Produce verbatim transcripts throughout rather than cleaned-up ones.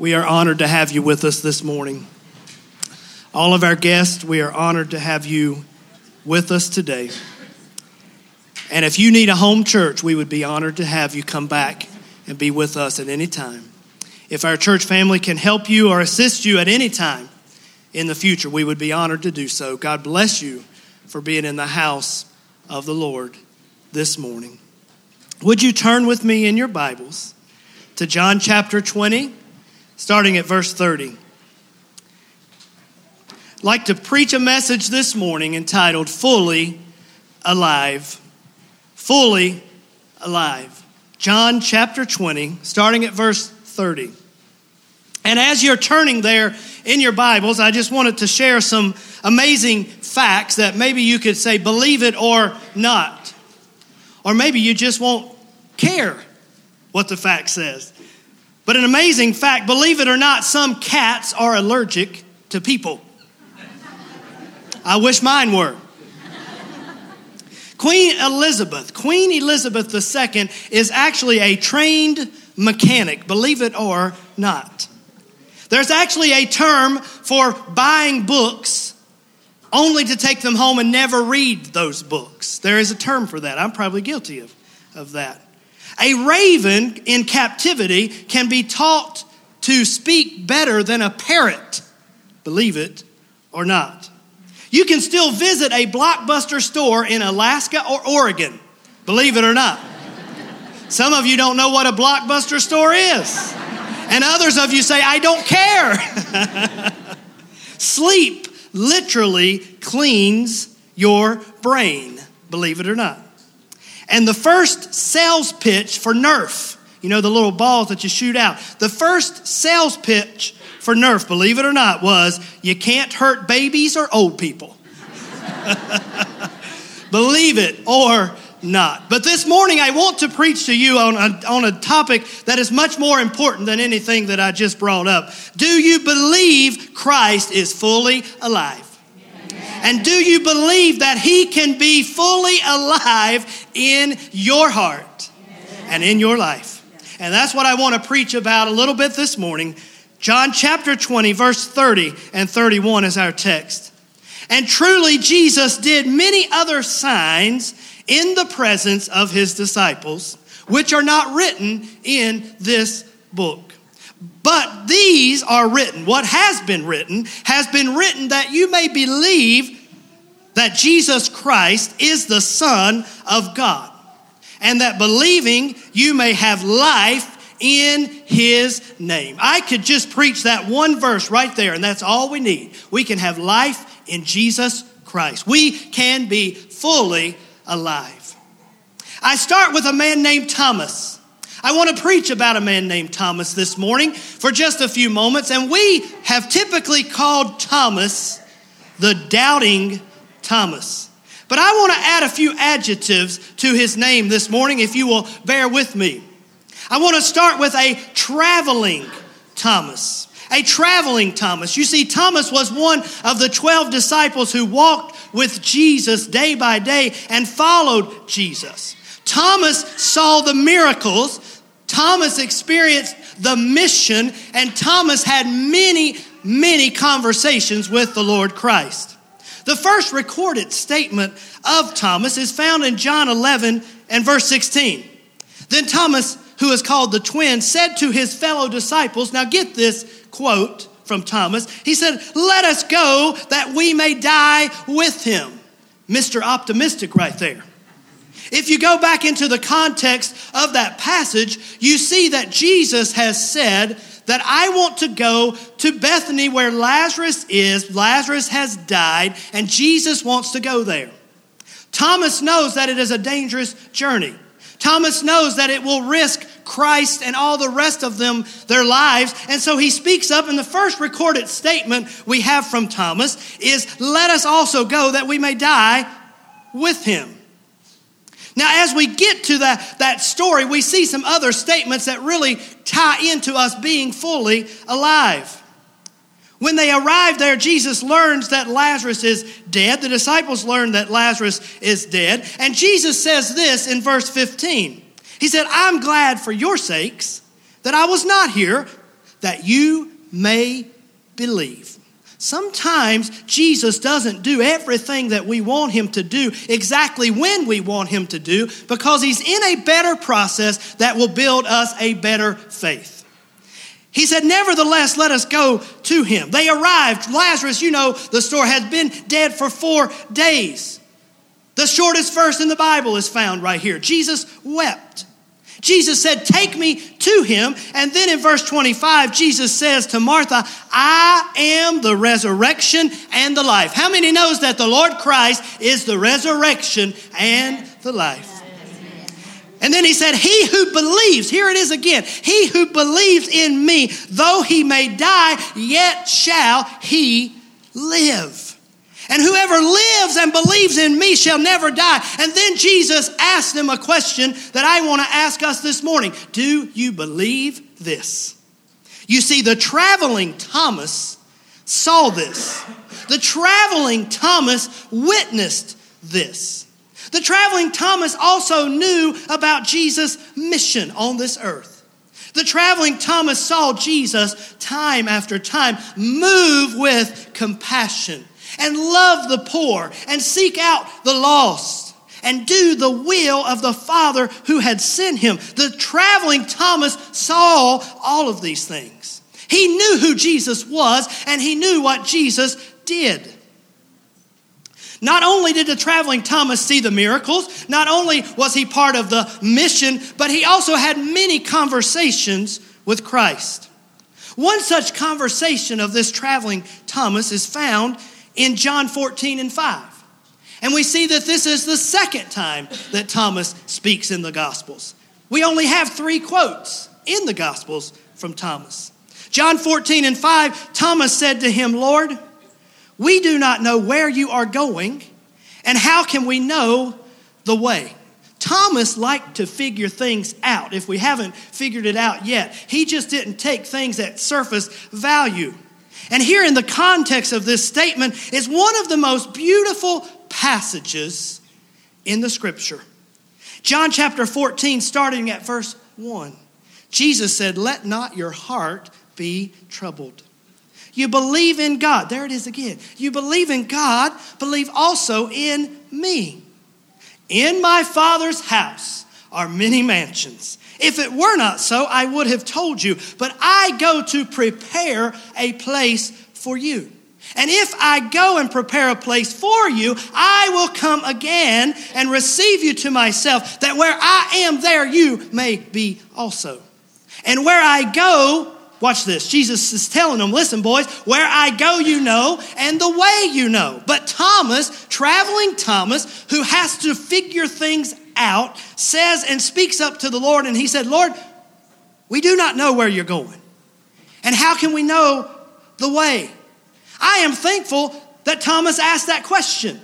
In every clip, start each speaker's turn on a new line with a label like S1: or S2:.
S1: We are honored to have you with us this morning. All of our guests, we are honored to have you with us today. And if you need a home church, we would be honored to have you come back and be with us at any time. If our church family can help you or assist you at any time in the future, we would be honored to do so. God bless you for being in the house of the Lord this morning. Would you turn with me in your Bibles to John chapter twenty, starting at verse thirty. I'd like to preach a message this morning entitled Fully Alive. Fully Alive. John chapter twenty, starting at verse thirty. And as you're turning there in your Bibles, I just wanted to share some amazing facts that maybe you could say, believe it or not. Or maybe you just won't care what the fact says. But an amazing fact, believe it or not, some cats are allergic to people. I wish mine were. Queen Elizabeth, Queen Elizabeth the Second is actually a trained mechanic, believe it or not. There's actually a term for buying books only to take them home and never read those books. There is a term for that. I'm probably guilty of, of that. A raven in captivity can be taught to speak better than a parrot, believe it or not. You can still visit a Blockbuster store in Alaska or Oregon, believe it or not. Some of you don't know what a Blockbuster store is. And others of you say, I don't care. Sleep literally cleans your brain, believe it or not. And the first sales pitch for Nerf, you know, the little balls that you shoot out. The first sales pitch for Nerf, believe it or not, was you can't hurt babies or old people. Believe it or not. But this morning I want to preach to you on a, on a topic that is much more important than anything that I just brought up. Do you believe Christ is fully alive? And do you believe that he can be fully alive in your heart and in your life? And that's what I want to preach about a little bit this morning. John chapter twenty, verse thirty and thirty-one is our text. And truly Jesus did many other signs in the presence of his disciples, which are not written in this book. But these are written, what has been written, has been written that you may believe that Jesus Christ is the Son of God, and that believing you may have life in his name. I could just preach that one verse right there, and that's all we need. We can have life in Jesus Christ. We can be fully alive. I start with a man named Thomas. I want to preach about a man named Thomas this morning for just a few moments, and we have typically called Thomas the doubting Thomas. But I want to add a few adjectives to his name this morning, if you will bear with me. I want to start with a traveling Thomas. A traveling Thomas. You see, Thomas was one of the twelve disciples who walked with Jesus day by day and followed Jesus. Thomas saw the miracles. Thomas experienced the mission. And Thomas had many, many conversations with the Lord Christ. The first recorded statement of Thomas is found in John eleven and verse sixteen. Then Thomas, who is called the twin, said to his fellow disciples, now get this quote from Thomas. He said, let us go that we may die with him. Mister Optimistic right there. If you go back into the context of that passage, you see that Jesus has said that I want to go to Bethany where Lazarus is. Lazarus has died, and Jesus wants to go there. Thomas knows that it is a dangerous journey. Thomas knows that it will risk Christ and all the rest of them their lives. And so he speaks up, and the first recorded statement we have from Thomas is, let us also go that we may die with him. Now, as we get to that, that story, we see some other statements that really tie into us being fully alive. When they arrive there, Jesus learns that Lazarus is dead. The disciples learn that Lazarus is dead. And Jesus says this in verse fifteen. He said, I'm glad for your sakes that I was not here, that you may believe. Sometimes Jesus doesn't do everything that we want him to do exactly when we want him to do, because he's in a better process that will build us a better faith. He said, nevertheless, let us go to him. They arrived. Lazarus, you know the story, had been dead for four days. The shortest verse in the Bible is found right here. Jesus wept. Jesus said, take me to him. And then in verse twenty-five, Jesus says to Martha, I am the resurrection and the life. How many knows that the Lord Christ is the resurrection and the life? And then he said, he who believes, here it is again, he who believes in me, though he may die, yet shall he live. And whoever lives and believes in me shall never die. And then Jesus asked them a question that I want to ask us this morning. Do you believe this? You see, the traveling Thomas saw this. The traveling Thomas witnessed this. The traveling Thomas also knew about Jesus' mission on this earth. The traveling Thomas saw Jesus time after time move with compassion and love the poor and seek out the lost and do the will of the Father who had sent him. The traveling Thomas saw all of these things. He knew who Jesus was, and he knew what Jesus did. Not only did the traveling Thomas see the miracles, not only was he part of the mission, but he also had many conversations with Christ. One such conversation of this traveling Thomas is found in John fourteen and five. And we see that this is the second time that Thomas speaks in the Gospels. We only have three quotes in the Gospels from Thomas. John fourteen and five, Thomas said to him, Lord, we do not know where you are going, and how can we know the way? Thomas liked to figure things out. If we haven't figured it out yet, he just didn't take things at surface value. And here in the context of this statement is one of the most beautiful passages in the scripture. John chapter fourteen, starting at verse one. Jesus said, let not your heart be troubled. You believe in God. There it is again. You believe in God, believe also in me. In my Father's house are many mansions. If it were not so, I would have told you. But I go to prepare a place for you. And if I go and prepare a place for you, I will come again and receive you to myself, that where I am, there you may be also. And where I go, watch this, Jesus is telling them, listen, boys, where I go you know, and the way you know. But Thomas, traveling Thomas, who has to figure things out, says and speaks up to the Lord, and he said, Lord, we do not know where you're going. And how can we know the way? I am thankful that Thomas asked that question.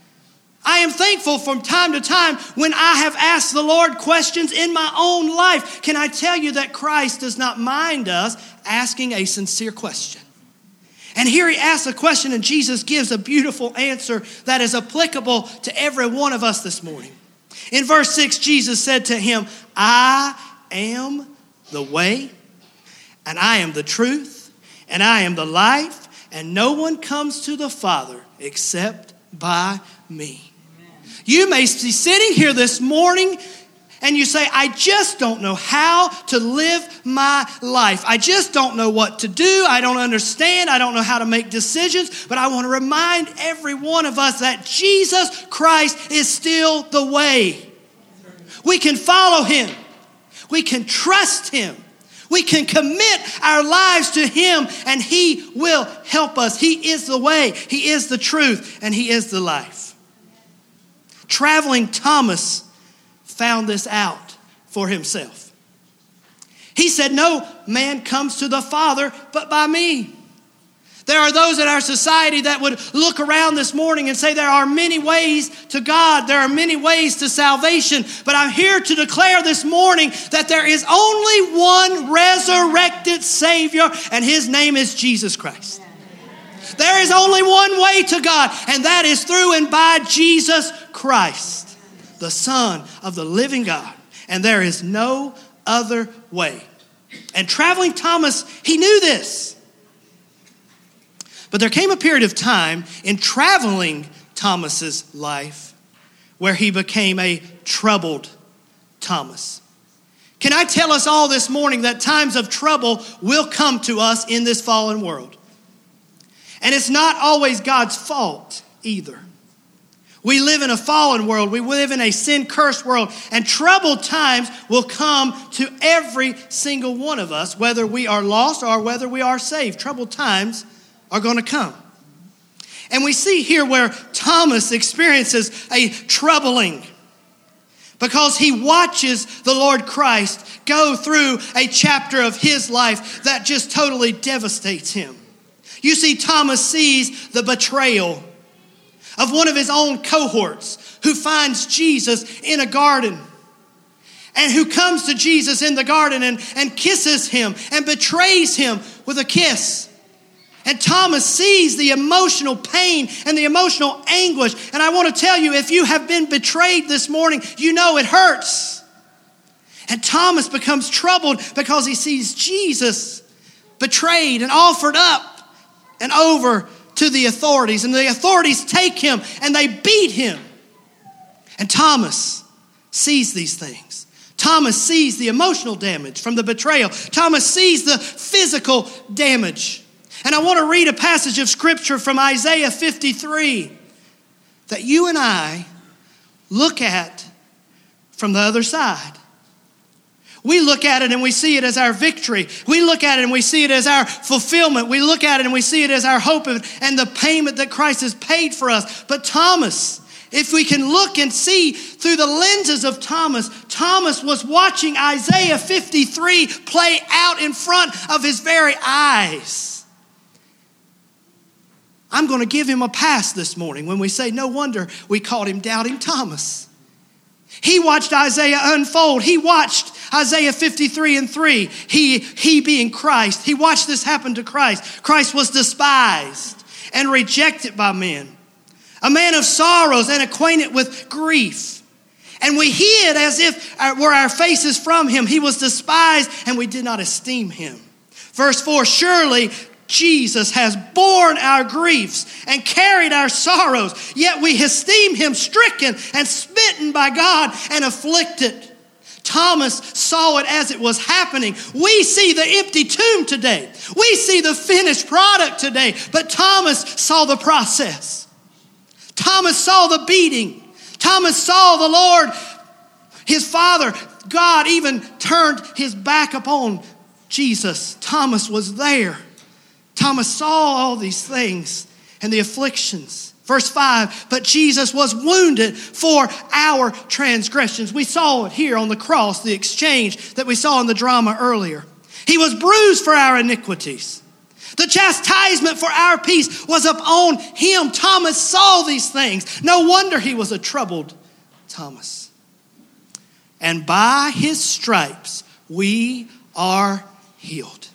S1: I am thankful from time to time when I have asked the Lord questions in my own life. Can I tell you that Christ does not mind us asking a sincere question? And here he asks a question, and Jesus gives a beautiful answer that is applicable to every one of us this morning. In verse six, Jesus said to him, I am the way, and I am the truth, and I am the life, and no one comes to the Father except by me. Amen. You may be sitting here this morning and you say, I just don't know how to live my life. I just don't know what to do. I don't understand. I don't know how to make decisions. But I want to remind every one of us that Jesus Christ is still the way. We can follow him. We can trust him. We can commit our lives to him, and he will help us. He is the way, he is the truth, and he is the life. Traveling Thomas found this out for himself. He said, no man comes to the Father but by me. There are those in our society that would look around this morning and say there are many ways to God. There are many ways to salvation. But I'm here to declare this morning that there is only one resurrected Savior, and his name is Jesus Christ. There is only one way to God, and that is through and by Jesus Christ, the Son of the living God. And there is no other way. And traveling Thomas, he knew this. But there came a period of time in traveling Thomas's life where he became a troubled Thomas. Can I tell us all this morning that times of trouble will come to us in this fallen world? And it's not always God's fault either. We live in a fallen world. We live in a sin-cursed world. And troubled times will come to every single one of us, whether we are lost or whether we are saved. Troubled times are going to come. And we see here where Thomas experiences a troubling because he watches the Lord Christ go through a chapter of his life that just totally devastates him. You see, Thomas sees the betrayal of one of his own cohorts who finds Jesus in a garden and who comes to Jesus in the garden and, and kisses him and betrays him with a kiss. And Thomas sees the emotional pain and the emotional anguish. And I want to tell you, if you have been betrayed this morning, you know it hurts. And Thomas becomes troubled because he sees Jesus betrayed and offered up and over to the authorities. And the authorities take him and they beat him. And Thomas sees these things. Thomas sees the emotional damage from the betrayal. Thomas sees the physical damage. And I want to read a passage of scripture from Isaiah fifty-three that you and I look at from the other side. We look at it and we see it as our victory. We look at it and we see it as our fulfillment. We look at it and we see it as our hope and the payment that Christ has paid for us. But Thomas, if we can look and see through the lenses of Thomas, Thomas was watching Isaiah fifty-three play out in front of his very eyes. I'm going to give him a pass this morning when we say, no wonder we called him Doubting Thomas. He watched Isaiah unfold. He watched Isaiah fifty-three and three. He, he being Christ. He watched this happen to Christ. Christ was despised and rejected by men. A man of sorrows and acquainted with grief. And we hid as if our, were our faces from him. He was despised and we did not esteem him. Verse four, surely Jesus has borne our griefs and carried our sorrows, yet we esteem him stricken and smitten by God and afflicted. Thomas saw it as it was happening. We see the empty tomb today. We see the finished product today, but Thomas saw the process. Thomas saw the beating. Thomas saw the Lord, his Father, God even turned his back upon Jesus. Thomas was there. Thomas saw all these things and the afflictions. Verse five, but Jesus was wounded for our transgressions. We saw it here on the cross, the exchange that we saw in the drama earlier. He was bruised for our iniquities. The chastisement for our peace was upon him. Thomas saw these things. No wonder he was a troubled Thomas. And by his stripes we are healed.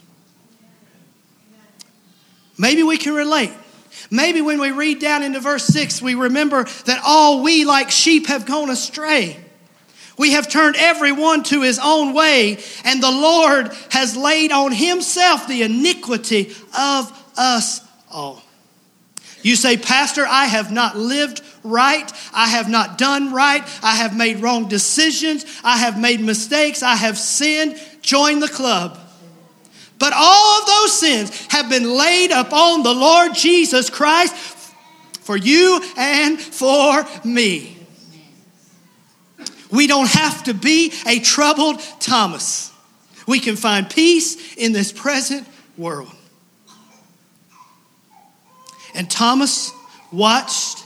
S1: Maybe we can relate. Maybe when we read down into verse six, we remember that all we like sheep have gone astray. We have turned everyone to his own way, and the Lord has laid on himself the iniquity of us all. You say, Pastor, I have not lived right. I have not done right. I have made wrong decisions. I have made mistakes. I have sinned. Join the club. But all of those sins have been laid upon the Lord Jesus Christ for you and for me. We don't have to be a troubled Thomas. We can find peace in this present world. And Thomas watched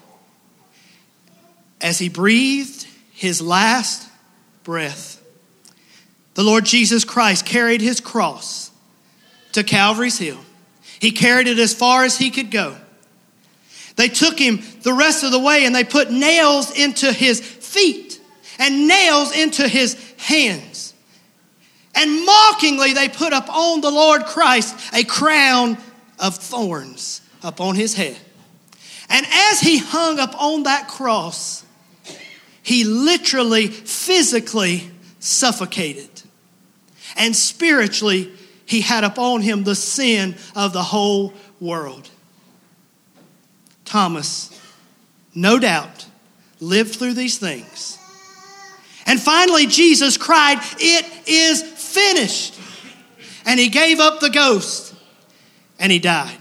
S1: as he breathed his last breath. The Lord Jesus Christ carried his cross to Calvary's Hill. He carried it as far as he could go. They took him the rest of the way and they put nails into his feet and nails into his hands. And mockingly they put upon the Lord Christ a crown of thorns upon his head. And as he hung upon that cross, he literally, physically suffocated. And spiritually, he had upon him the sin of the whole world. Thomas, no doubt, lived through these things. And finally, Jesus cried, "It is finished." And he gave up the ghost and he died.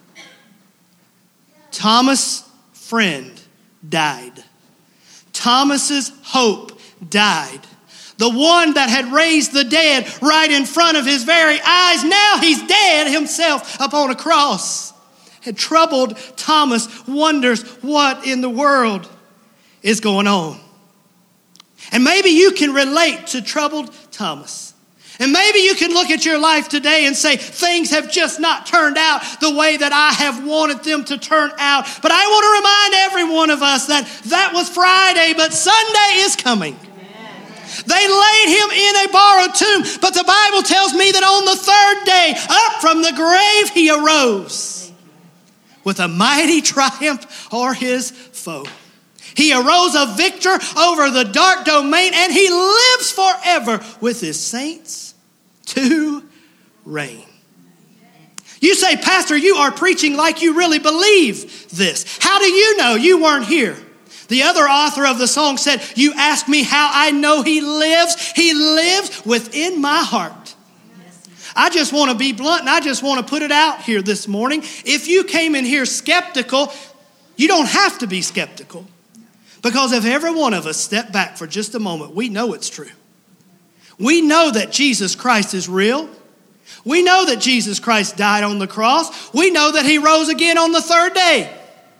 S1: Thomas' friend died. Thomas's hope died. The one that had raised the dead right in front of his very eyes, now he's dead himself upon a cross. And troubled Thomas wonders what in the world is going on. And maybe you can relate to troubled Thomas. And maybe you can look at your life today and say, things have just not turned out the way that I have wanted them to turn out. But I want to remind every one of us that that was Friday, but Sunday is coming. They laid him in a borrowed tomb, but the Bible tells me that on the third day, up from the grave, he arose with a mighty triumph o'er his foe. He arose a victor over the dark domain, and he lives forever with his saints to reign. You say, Pastor, you are preaching like you really believe this. How do you know? You weren't here. The other author of the song said, you ask me how I know he lives. He lives within my heart. I just want to be blunt, and I just want to put it out here this morning. If you came in here skeptical, you don't have to be skeptical. Because if every one of us step back for just a moment, we know it's true. We know that Jesus Christ is real. We know that Jesus Christ died on the cross. We know that he rose again on the third day.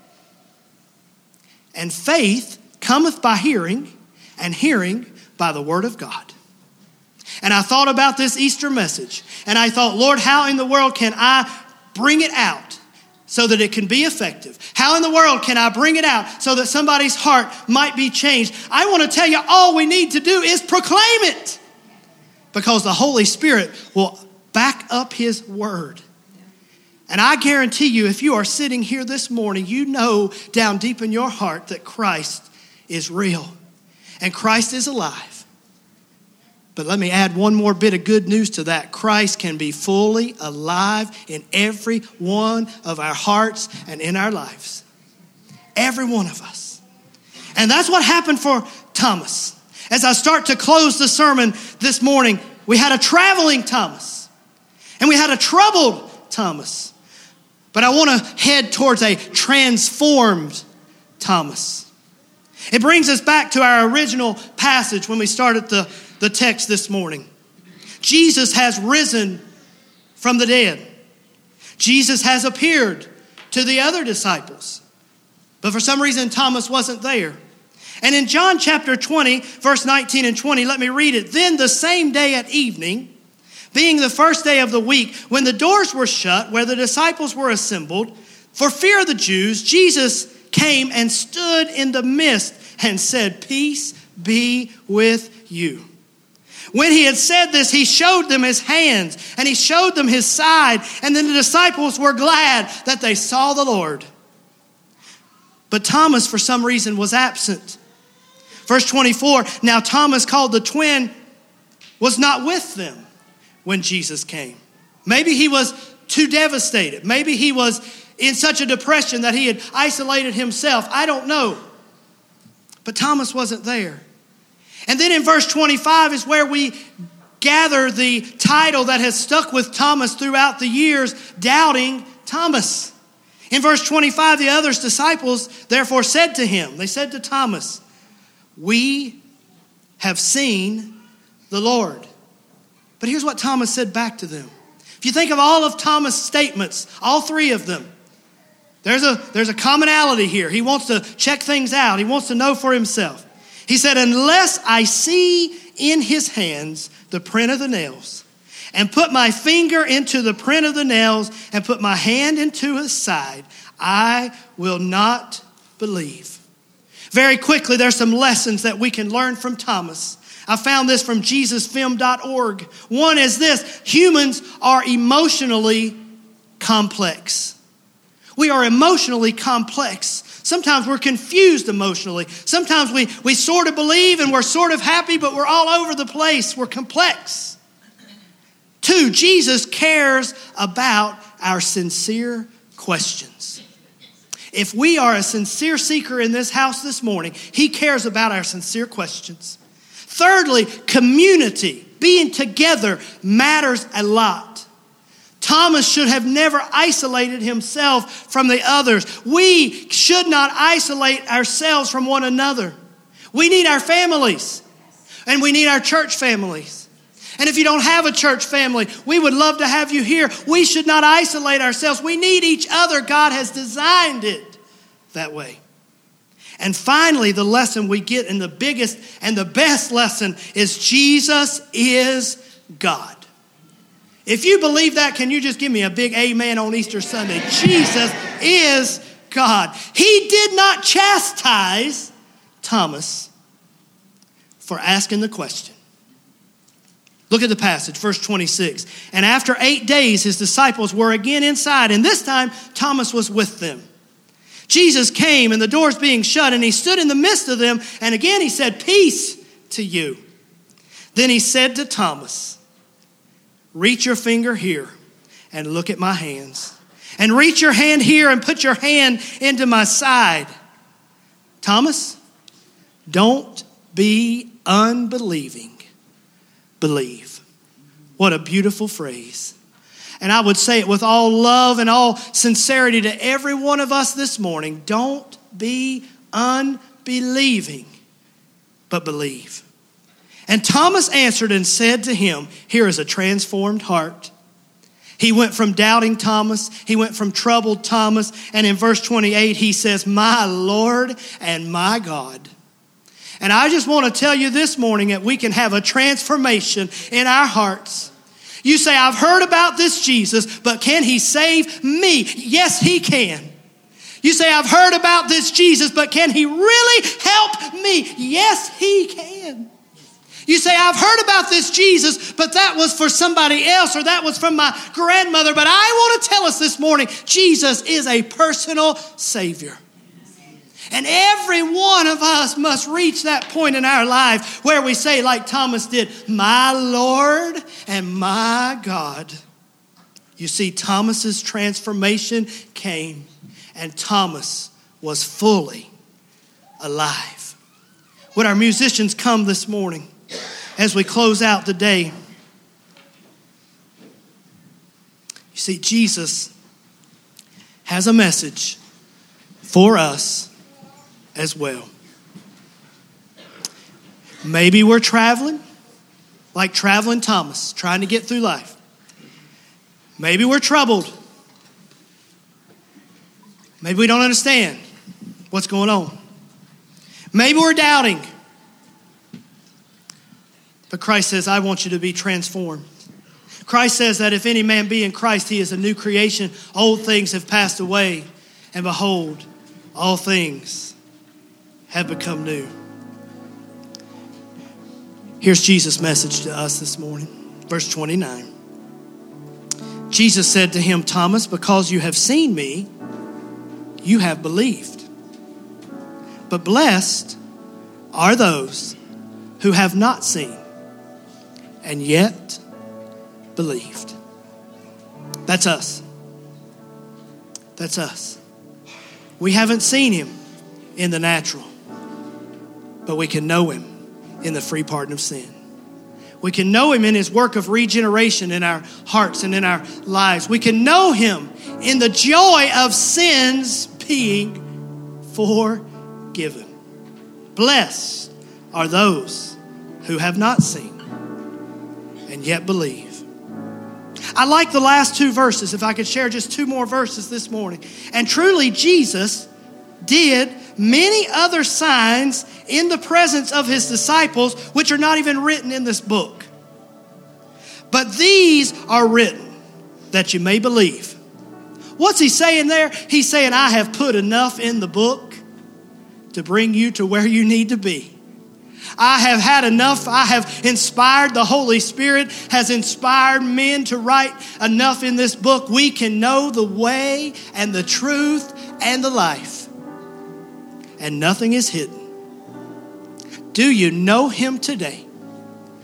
S1: And faith cometh by hearing, and hearing by the word of God. And I thought about this Easter message, and I thought, Lord, how in the world can I bring it out so that it can be effective? How in the world can I bring it out so that somebody's heart might be changed? I want to tell you, all we need to do is proclaim it, because the Holy Spirit will back up his word. And I guarantee you, if you are sitting here this morning, you know down deep in your heart that Christ is real and Christ is alive. But let me add one more bit of good news to that. Christ can be fully alive in every one of our hearts and in our lives. Every one of us. And that's what happened for Thomas. As I start to close the sermon this morning, we had a traveling Thomas and we had a troubled Thomas. But I want to head towards a transformed Thomas. It brings us back to our original passage when we started the, the text this morning. Jesus has risen from the dead. Jesus has appeared to the other disciples. But for some reason, Thomas wasn't there. And in John chapter twenty, verse nineteen and twenty, let me read it. Then the same day at evening, being the first day of the week, when the doors were shut, where the disciples were assembled, for fear of the Jews, Jesus came and stood in the midst and said, "Peace be with you." When he had said this, he showed them his hands and he showed them his side. And then the disciples were glad that they saw the Lord. But Thomas, for some reason, was absent. Verse twenty-four, now Thomas, called the twin, was not with them when Jesus came. Maybe he was too devastated. Maybe he was in such a depression that he had isolated himself. I don't know. But Thomas wasn't there. And then in verse twenty-five is where we gather the title that has stuck with Thomas throughout the years, Doubting Thomas. In verse twenty-five, the other disciples therefore said to him, they said to Thomas, "We have seen the Lord." But here's what Thomas said back to them. If you think of all of Thomas' statements, all three of them, there's a, there's a commonality here. He wants to check things out. He wants to know for himself. He said, "Unless I see in his hands the print of the nails, and put my finger into the print of the nails, and put my hand into his side, I will not believe." Very quickly, there's some lessons that we can learn from Thomas. I found this from Jesus film dot org. One is this: humans are emotionally complex. We are emotionally complex. Sometimes we're confused emotionally. Sometimes we, we sort of believe and we're sort of happy, but we're all over the place. We're complex. Two, Jesus cares about our sincere questions. If we are a sincere seeker in this house this morning, he cares about our sincere questions. Thirdly, community, being together, matters a lot. Thomas should have never isolated himself from the others. We should not isolate ourselves from one another. We need our families, and we need our church families. And if you don't have a church family, we would love to have you here. We should not isolate ourselves. We need each other. God has designed it that way. And finally, the lesson we get, and the biggest and the best lesson, is Jesus is God. If you believe that, can you just give me a big amen on Easter Sunday? Jesus is God. He did not chastise Thomas for asking the question. Look at the passage, verse twenty-six. And after eight days, his disciples were again inside, and this time Thomas was with them. Jesus came, and the doors being shut, and he stood in the midst of them, and again he said, "Peace to you." Then he said to Thomas, "Reach your finger here and look at my hands. And reach your hand here and put your hand into my side. Thomas, don't be unbelieving. Believe." What a beautiful phrase. And I would say it with all love and all sincerity to every one of us this morning. Don't be unbelieving, but believe. And Thomas answered and said to him, here is a transformed heart. He went from doubting Thomas. He went from troubled Thomas. And in verse twenty-eight, he says, "My Lord and my God." And I just want to tell you this morning that we can have a transformation in our hearts. You say, "I've heard about this Jesus, but can he save me?" Yes, he can. You say, "I've heard about this Jesus, but can he really help me?" Yes, he can. You say, "I've heard about this Jesus, but that was for somebody else, or that was from my grandmother." But I want to tell us this morning, Jesus is a personal Savior. And every one of us must reach that point in our life where we say, like Thomas did, "My Lord and my God." You see, Thomas's transformation came, and Thomas was fully alive. Would our musicians come this morning as we close out the day? You see, Jesus has a message for us as well. Maybe we're traveling, like traveling Thomas, trying to get through life. Maybe we're troubled. Maybe we don't understand what's going on. Maybe we're doubting. But Christ says, "I want you to be transformed." Christ says that if any man be in Christ, he is a new creation. Old things have passed away, and behold, all things have become new. Here's Jesus' message to us this morning. Verse twenty-nine. Jesus said to him, "Thomas, because you have seen me, you have believed. But blessed are those who have not seen and yet believed." That's us. That's us. We haven't seen him in the natural, but we can know him in the free pardon of sin. We can know him in his work of regeneration in our hearts and in our lives. We can know him in the joy of sins being forgiven. Blessed are those who have not seen and yet believe. I like the last two verses. If I could share just two more verses this morning. "And truly Jesus did many other signs in the presence of his disciples, which are not even written in this book. But these are written that you may believe." What's he saying there? He's saying, I have put enough in the book to bring you to where you need to be. I have had enough. I have inspired. The Holy Spirit has inspired men to write enough in this book. We can know the way and the truth and the life. And nothing is hidden. Do you know him today?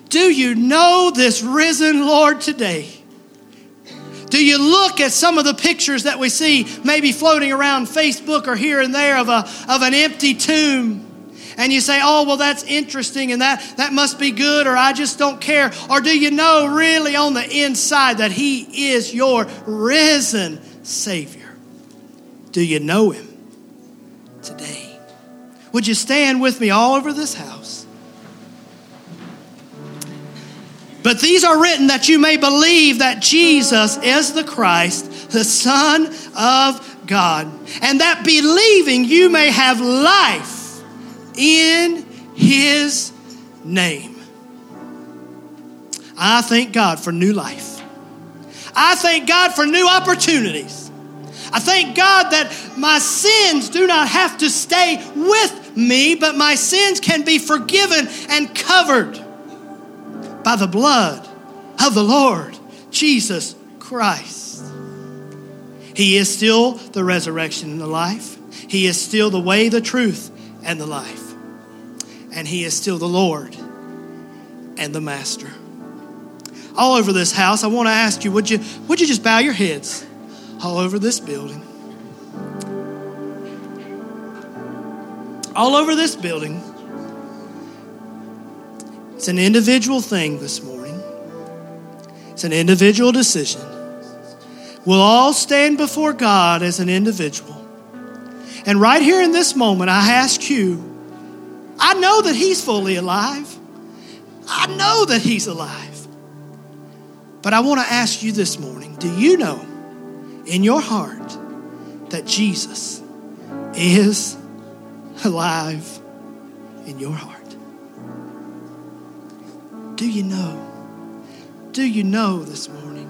S1: Do you know this risen Lord today? Do you look at some of the pictures that we see maybe floating around Facebook or here and there of a of an empty tomb, and you say, oh, well, that's interesting and that, that must be good, or I just don't care? Or do you know really on the inside that he is your risen Savior? Do you know him today? Would you stand with me all over this house? But these are written that you may believe that Jesus is the Christ, the Son of God, and that believing you may have life in his name. I thank God for new life. I thank God for new opportunities. I thank God that my sins do not have to stay with me, but my sins can be forgiven and covered by the blood of the Lord Jesus Christ. He is still the resurrection and the life. He is still the way, the truth, and the life. And he is still the Lord and the Master. All over this house, I want to ask you, would you, would you just bow your heads all over this building? All over this building. It's an individual thing this morning. It's an individual decision. We'll all stand before God as an individual. And right here in this moment, I ask you, I know that he's fully alive. I know that he's alive. But I want to ask you this morning, do you know in your heart that Jesus is alive in your heart? Do you know? Do you know this morning?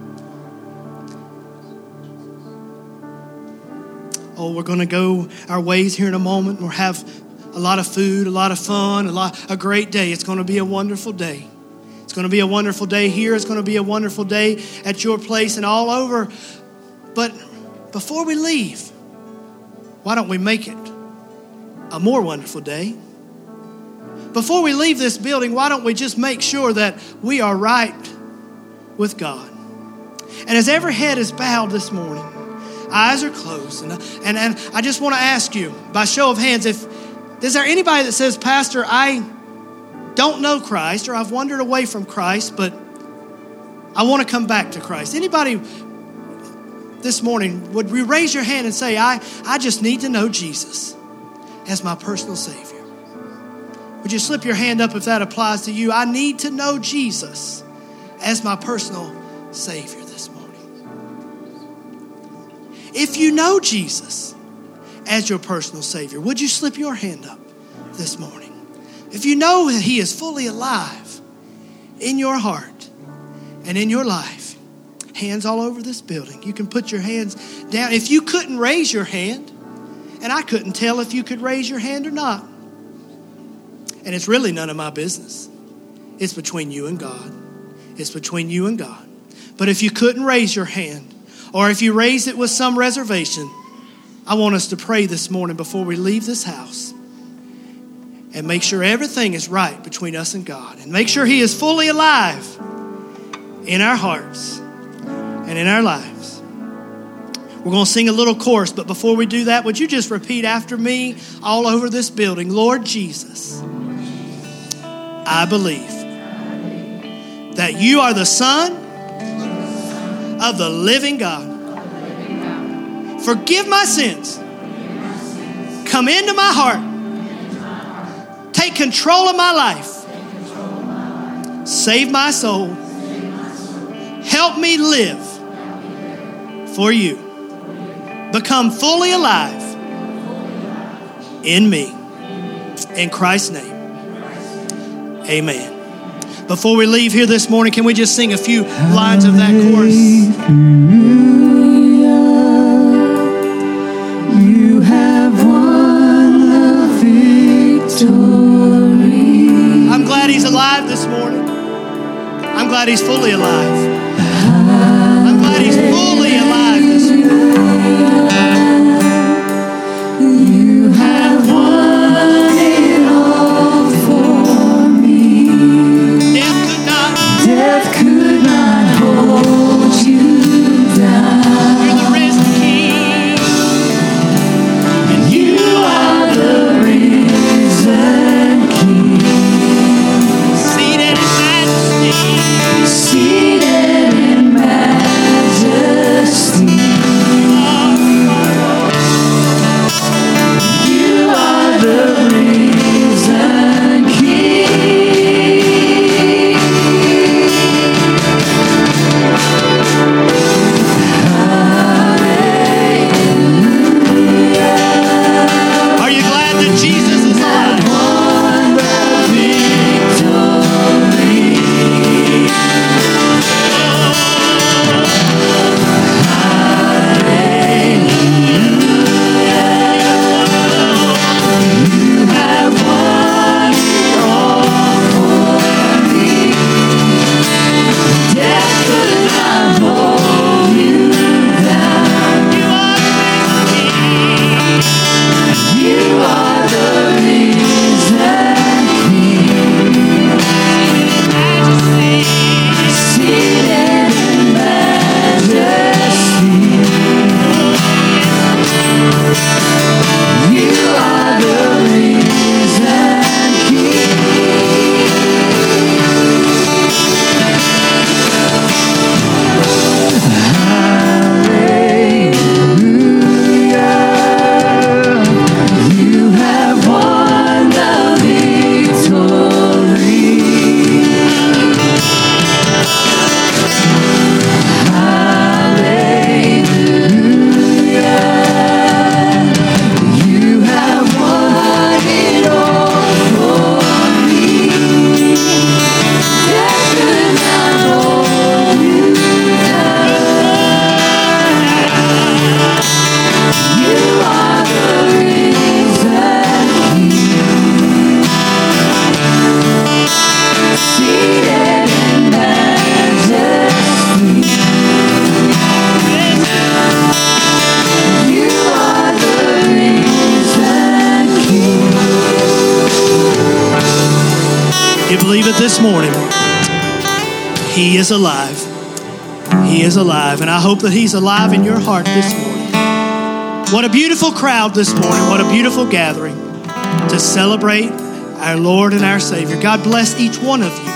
S1: Oh, we're going to go our ways here in a moment. We'll have a lot of food, a lot of fun, a lot, a great day. It's going to be a wonderful day. It's going to be a wonderful day here. It's going to be a wonderful day at your place and all over. But before we leave, why don't we make it a more wonderful day? Before we leave this building, why don't we just make sure that we are right with God? And as every head is bowed this morning, eyes are closed, and, and, and I just want to ask you, by show of hands, if is there anybody that says, Pastor, I don't know Christ, or I've wandered away from Christ, but I want to come back to Christ? Anybody this morning, would you raise your hand and say, I, I just need to know Jesus as my personal Savior? Would you slip your hand up if that applies to you? I need to know Jesus as my personal Savior this morning. If you know Jesus as your personal Savior, would you slip your hand up this morning? If you know that he is fully alive in your heart and in your life, hands all over this building. You can put your hands down. If you couldn't raise your hand, and I couldn't tell if you could raise your hand or not, and it's really none of my business. It's between you and God. It's between you and God. But if you couldn't raise your hand, or if you raised it with some reservation, I want us to pray this morning before we leave this house and make sure everything is right between us and God, and make sure he is fully alive in our hearts and in our lives. We're going to sing a little chorus, but before we do that, would you just repeat after me all over this building? Lord Jesus, I believe that you are the Son of the living God. Forgive my sins. Come into my heart. Take control of my life. Save my soul. Help me live for you. Become fully alive in me. In Christ's name. Amen. Before we leave here this morning, can we just sing a few lines of that chorus? You have won the victory. I'm glad he's alive this morning. I'm glad he's fully alive. I'm glad he's fully alive this morning. You have won it all for me. Death you believe it this morning? He is alive. He is alive. And I hope that he's alive in your heart this morning. What a beautiful crowd this morning. What a beautiful gathering to celebrate our Lord and our Savior. God bless each one of you.